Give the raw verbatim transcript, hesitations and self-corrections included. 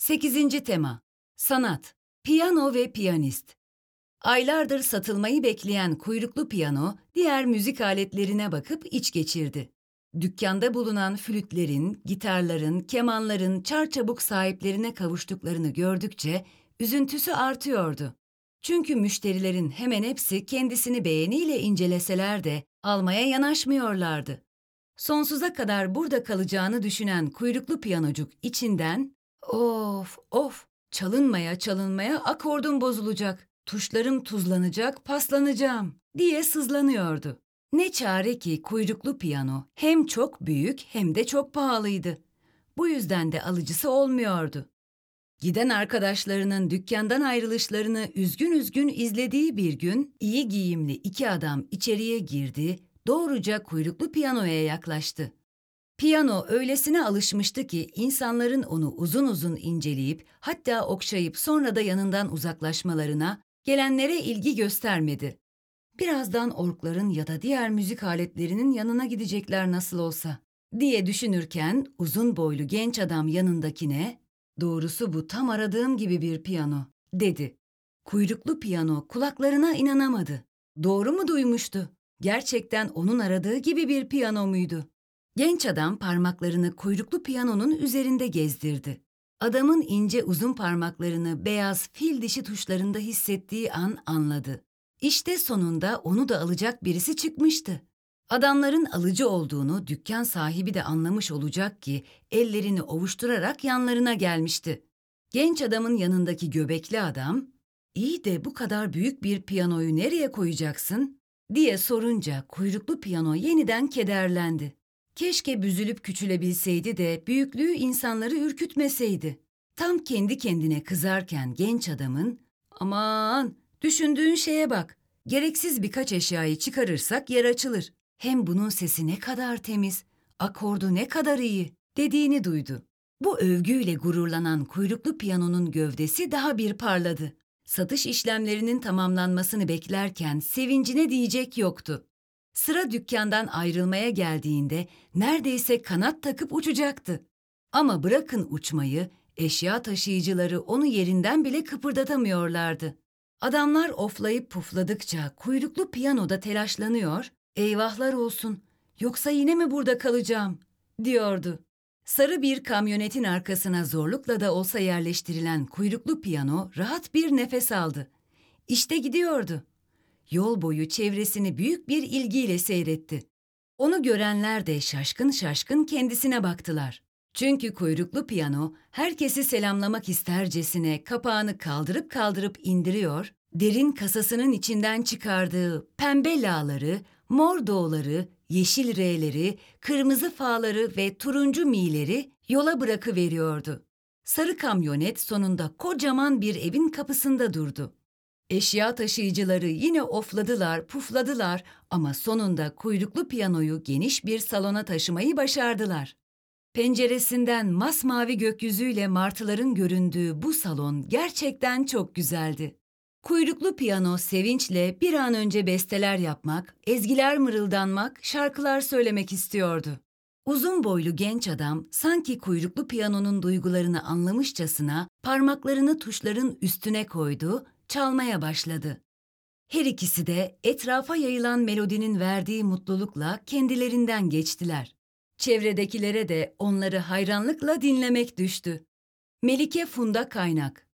Sekizinci tema. Sanat, piyano ve piyanist. Aylardır satılmayı bekleyen kuyruklu piyano, diğer müzik aletlerine bakıp iç geçirdi. Dükkanda bulunan flütlerin, gitarların, kemanların çarçabuk sahiplerine kavuştuklarını gördükçe üzüntüsü artıyordu. Çünkü müşterilerin hemen hepsi kendisini beğeniyle inceleseler de almaya yanaşmıyorlardı. Sonsuza kadar burada kalacağını düşünen kuyruklu piyanocuk içinden "Of, of, çalınmaya çalınmaya akordum bozulacak, tuşlarım tuzlanacak, paslanacağım" diye sızlanıyordu. Ne çare ki kuyruklu piyano hem çok büyük hem de çok pahalıydı. Bu yüzden de alıcısı olmuyordu. Giden arkadaşlarının dükkandan ayrılışlarını üzgün üzgün izlediği bir gün iyi giyimli iki adam içeriye girdi, doğruca kuyruklu piyanoya yaklaştı. Piyano öylesine alışmıştı ki insanların onu uzun uzun inceleyip hatta okşayıp sonra da yanından uzaklaşmalarına, gelenlere ilgi göstermedi. Birazdan orgların ya da diğer müzik aletlerinin yanına gidecekler nasıl olsa diye düşünürken uzun boylu genç adam yanındakine "Doğrusu bu tam aradığım gibi bir piyano" dedi. Kuyruklu piyano kulaklarına inanamadı. Doğru mu duymuştu? Gerçekten onun aradığı gibi bir piyano muydu? Genç adam parmaklarını kuyruklu piyanonun üzerinde gezdirdi. Adamın ince uzun parmaklarını beyaz fil dişi tuşlarında hissettiği an anladı. İşte sonunda onu da alacak birisi çıkmıştı. Adamların alıcı olduğunu dükkan sahibi de anlamış olacak ki ellerini ovuşturarak yanlarına gelmişti. Genç adamın yanındaki göbekli adam, "İyi de bu kadar büyük bir piyanoyu nereye koyacaksın?" diye sorunca kuyruklu piyano yeniden kederlendi. Keşke büzülüp küçülebilseydi de büyüklüğü insanları ürkütmeseydi. Tam kendi kendine kızarken genç adamın, "Aman, düşündüğün şeye bak. Gereksiz birkaç eşyayı çıkarırsak yer açılır. Hem bunun sesi ne kadar temiz, akordu ne kadar iyi" dediğini duydu. Bu övgüyle gururlanan kuyruklu piyanonun gövdesi daha bir parladı. Satış işlemlerinin tamamlanmasını beklerken sevincine diyecek yoktu. Sıra dükkandan ayrılmaya geldiğinde neredeyse kanat takıp uçacaktı. Ama bırakın uçmayı, eşya taşıyıcıları onu yerinden bile kıpırdatamıyorlardı. Adamlar oflayıp pufladıkça kuyruklu piyanoda telaşlanıyor, "Eyvahlar olsun, yoksa yine mi burada kalacağım?" diyordu. Sarı bir kamyonetin arkasına zorlukla da olsa yerleştirilen kuyruklu piyano rahat bir nefes aldı. İşte gidiyordu. Yol boyu çevresini büyük bir ilgiyle seyretti. Onu görenler de şaşkın şaşkın kendisine baktılar. Çünkü kuyruklu piyano herkesi selamlamak istercesine kapağını kaldırıp kaldırıp indiriyor, derin kasasının içinden çıkardığı pembe la'ları, mor do'ları, yeşil re'leri, kırmızı fa'ları ve turuncu mi'leri yola bırakıveriyordu. Sarı kamyonet sonunda kocaman bir evin kapısında durdu. Eşya taşıyıcıları yine ofladılar, pufladılar ama sonunda kuyruklu piyanoyu geniş bir salona taşımayı başardılar. Penceresinden masmavi gökyüzüyle martıların göründüğü bu salon gerçekten çok güzeldi. Kuyruklu piyano sevinçle bir an önce besteler yapmak, ezgiler mırıldanmak, şarkılar söylemek istiyordu. Uzun boylu genç adam sanki kuyruklu piyanonun duygularını anlamışçasına parmaklarını tuşların üstüne koydu, çalmaya başladı. Her ikisi de etrafa yayılan melodinin verdiği mutlulukla kendilerinden geçtiler. Çevredekilere de onları hayranlıkla dinlemek düştü. Melike Funda Kaynak